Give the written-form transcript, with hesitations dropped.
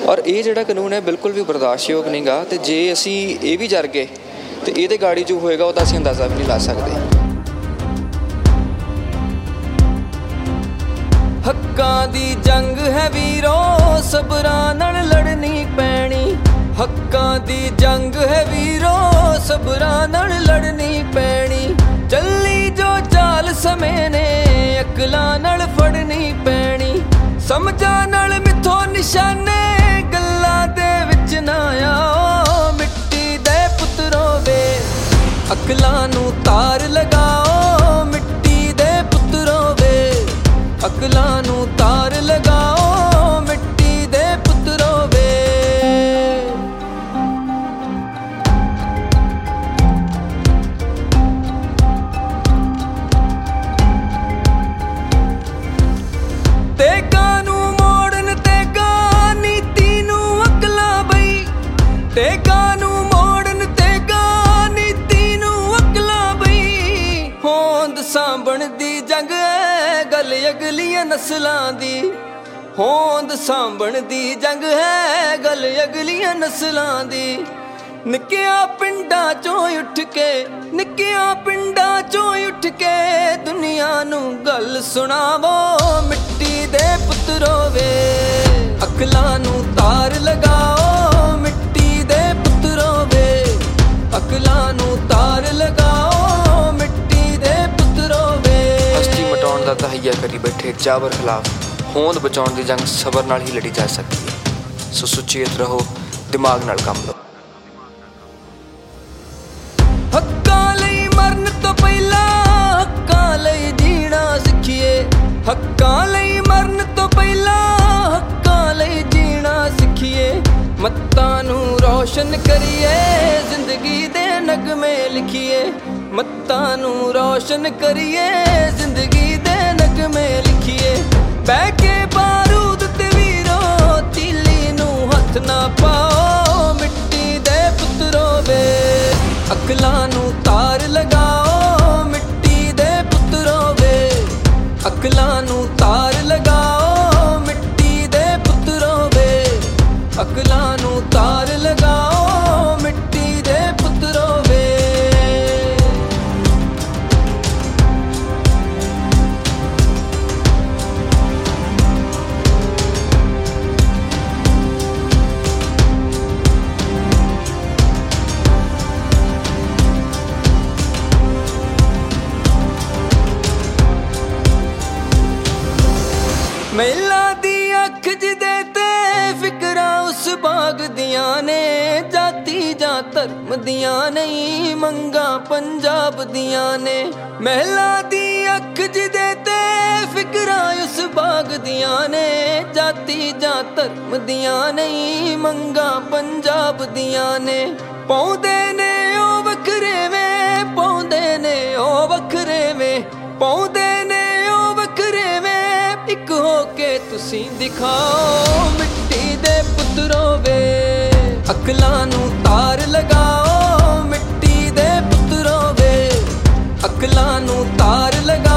ਔਰ ਇਹ ਜਿਹੜਾ ਕਾਨੂੰਨ ਹੈ ਬਿਲਕੁਲ ਵੀ ਬਰਦਾਸ਼ਤਯੋਗ ਨਹੀਂ ਗਾ। ਅਤੇ ਜੇ ਅਸੀਂ ਇਹ ਵੀ ਜਰ ਗਏ ਅਤੇ ਇਹਦੇ ਗਾੜੀ ਜੋ ਹੋਏਗਾ ਉਹਦਾ ਅਸੀਂ ਅੰਦਾਜ਼ਾ ਵੀ ਨਹੀਂ ਲਾ ਸਕਦੇ। ਹੱਕਾਂ ਦੀ ਜੰਗ ਹੈ ਵੀਰੋ, ਸਬਰਾਂ ਨਾਲ ਲੜਨੀ ਪੈਣੀ। ਹੱਕਾਂ ਦੀ ਜੰਗ ਹੈ ਵੀਰੋ, ਸਬਰਾਂ ਨਾਲ ਲੜਨੀ ਪੈਣੀ। ਚੱਲੀ ਜੋ ਚਾਲ ਸਮੇਂ ਨੇ, ਅਕਲਾਂ ਨਾਲ ਫੜਨੀ ਪੈਣੀ। ਸਮਝਾਂ ਨਾਲ ਮਿੱਥੋਂ ਨਿਸ਼ਾਨੇ, ਗੱਲਾਂ ਦੇ ਵਿੱਚ ਨਾ ਆਓ। ਮਿੱਟੀ ਦੇ ਪੁੱਤਰੋ ਵੇ, ਅਕਲਾਂ ਨੂੰ ਤਾਰ ਲਗਾਓ। ਮਿੱਟੀ ਦੇ ਪੁੱਤਰੋ ਵੇ, ਅਕਲਾਂ ਨੂੰ ਤਾਰ ਲਗਾਓ। ਮਿੱਟੀ ਦੇ ਪੁੱਤਰੋ ਵੇ। ਤੇਗਾਂ ਨੂੰ ਮੋੜਨ ਤੇਗਾਂ, ਨੀਤੀ ਨੂੰ ਅਕਲਾਂ ਬਈ। ਤੇਗਾਂ ਨੂੰ ਮੋੜਨ ਤੇਗਾਂ, ਨੀਤੀ ਨੂੰ ਅਕਲਾਂ ਬਈ। ਹੋਂਦ ਸਾਂਭਣ ਦੀ ਜੰਗ ਹੈ, ਗੱਲ ਅਗਲੀਆਂ ਨਸਲਾਂ ਦੀ। ਹੋਂਦ ਸਾਂਭਣ ਦੀ ਜੰਗ ਹੈ, ਗੱਲ ਅਗਲੀਆਂ ਨਸਲਾਂ ਦੀ। ਨਿੱਕਿਆਂ ਪਿੰਡਾਂ ਚੋਂ ਉੱਠ ਕੇ, ਨਿੱਕਿਆਂ ਪਿੰਡਾਂ ਚੋਂ ਉੱਠ ਕੇ ਦੁਨੀਆ ਨੂੰ ਗੱਲ ਸੁਣਾਵੋ। ਮਿੱਟੀ ਦੇ ਪੁੱਤਰੋ ਵੇ, ਅਕਲਾਂ ਨੂੰ ਤਾਰ ਲਗਾਓ। ਮਿੱਟੀ ਦੇ ਪੁੱਤਰੋ ਵੇ, ਅਕਲਾਂ ਨੂੰ ਤਾਰ ਲਗਾਓ। ਮਿੱਟੀ ਦੇ ਪੁੱਤਰੋ ਵੇ। ਹਸਤੀ ਮਟਾਉਣ ਦਾ ਤਹਈਆ ਕਰੀ ਬੈਠੇ ਜਾਬਰ ਖਿਲਾਫ ਹੋਂਦ ਬਚਾਉਣ ਦੀ ਜੰਗ ਸਬਰ ਨਾਲ ਹੀ ਲੜੀ ਜਾ ਸਕਦੀ ਹੈ। ਸੋ ਸੁਚੇਤ ਰਹੋ, ਦਿਮਾਗ ਨਾਲ ਕੰਮ ਲਓ। ਹੱਕਾਂ ਲਈ ਮਰਨ ਤੋਂ ਪਹਿਲਾਂ ਹੱਕਾਂ ਲਈ ਜੀਣਾ ਸਿੱਖੀਏ। ਹੱਕਾਂ ਲਈ ਮਰਨ ਤੋਂ ਪਹਿਲਾਂ ਹੱਕਾਂ ਲਈ ਜੀਣਾ ਸਿੱਖੀਏ। ਮੱਤਾਂ ਨੂੰ ਰੌਸ਼ਨ ਕਰੀਏ, ਜ਼ਿੰਦਗੀ ਦੇ ਨਗਮੇ ਲਿਖੀਏ। ਮੱਤਾਂ ਨੂੰ ਰੌਸ਼ਨ ਕਰੀਏ, ਜ਼ਿੰਦਗੀ ਦੇ ਨਗਮੇ ਲਿਖੀਏ। ਬਹਿ ਕੇ ਬਾਰੂਦ ਤੇ ਵੀਰੋ, ਤੀਲੀ ਨੂੰ ਹੱਥ ਨਾ ਪਾਓ। ਮਿੱਟੀ ਦੇ ਪੁੱਤਰੋ ਵੇ, ਅਕਲਾਂ ਨੂੰ ਤਾਰ ਲਗਾਓ। ਮਿੱਟੀ ਦੇ ਪੁੱਤਰੋ ਵੇ, ਅਕਲਾਂ ਨੂੰ ਤਾਰ ਲਗਾਓ। ਮਿੱਟੀ ਦੇ ਪੁੱਤਰੋ ਵੇ, ਅਕਲਾਂ ਨੂੰ ਤਾਰ ਲਗਾਓ। ਮਿੱਟੀ ਦੇ ਪੁੱਤਰੋ ਵੇ। ਮਹਿਲਾਂ ਦੀ ਅੱਖ ਜਿਹਦੇ ਤੇ ਫਿਕਰਾਂ ਉਸ ਬਾਗ ਦੀਆਂ ਨੇ। ਜਾਤੀ ਜਾਂ ਧਰਮ ਦੀਆਂ ਨਹੀਂ, ਮੰਗਾਂ ਪੰਜਾਬ ਦੀਆਂ ਨੇ। ਮਹਿਲਾਂ ਦੀ ਅੱਖ ਜਿਹਦੇ ਤੇ ਫਿਕਰਾਂ ਉਸ ਬਾਗ ਦੀਆਂ ਨੇ। ਜਾਤੀ ਜਾਂ ਧਰਮ ਦੀਆਂ ਨਹੀਂ, ਮੰਗਾਂ ਪੰਜਾਬ ਦੀਆਂ ਨੇ। ਪਾਉਂਦੇ ਨੇ ਉਹ ਵੱਖਰੇਵੇਂ, ਪਾਉਂਦੇ ਨੇ ਉਹ ਵੱਖਰੇਵੇਂ, ਪਾਉਂਦੇ ਨੇ ਉਹ ਵੱਖਰੇਵੇਂ। ਇੱਕ ਹੋ ਕੇ ਤੁਸੀਂ ਦਿਖਾਓ। ਮਿੱਟੀ ਦੇ ਪੁੱਤਰੋ ਵੇ, ਅਕਲਾਂ ਨੂੰ ਤਾਰ ਲਗਾਓ। ਮਿੱਟੀ ਦੇ ਪੁੱਤਰੋ ਵੇ, ਅਕਲਾਂ ਨੂੰ ਤਾਰ ਲਗਾਓ।